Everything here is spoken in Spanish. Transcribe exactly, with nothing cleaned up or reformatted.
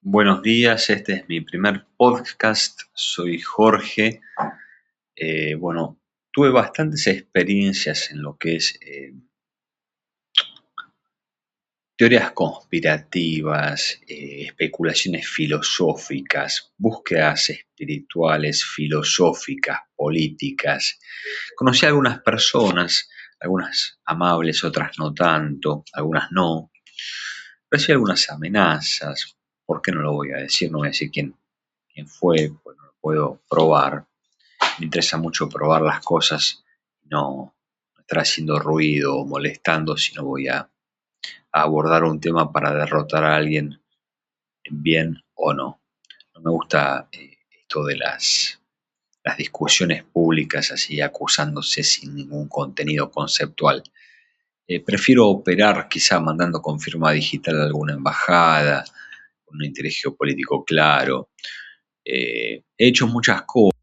Buenos días, este es mi primer podcast, soy Jorge. Eh, bueno, tuve bastantes experiencias en lo que es eh, teorías conspirativas, eh, especulaciones filosóficas, búsquedas espirituales, filosóficas, políticas. Conocí a algunas personas, algunas amables, otras no tanto, algunas no. Recibí algunas amenazas, ¿por qué no lo voy a decir? No voy a decir quién, quién fue, pues no lo puedo probar. Me interesa mucho probar las cosas, no estar haciendo ruido o molestando, sino voy a, a abordar un tema para derrotar a alguien bien o no. No me gusta eh, esto de las, las discusiones públicas así acusándose sin ningún contenido conceptual. Eh, prefiero operar quizá mandando con firma digital a alguna embajada, con un interés geopolítico claro. Eh, he hecho muchas cosas.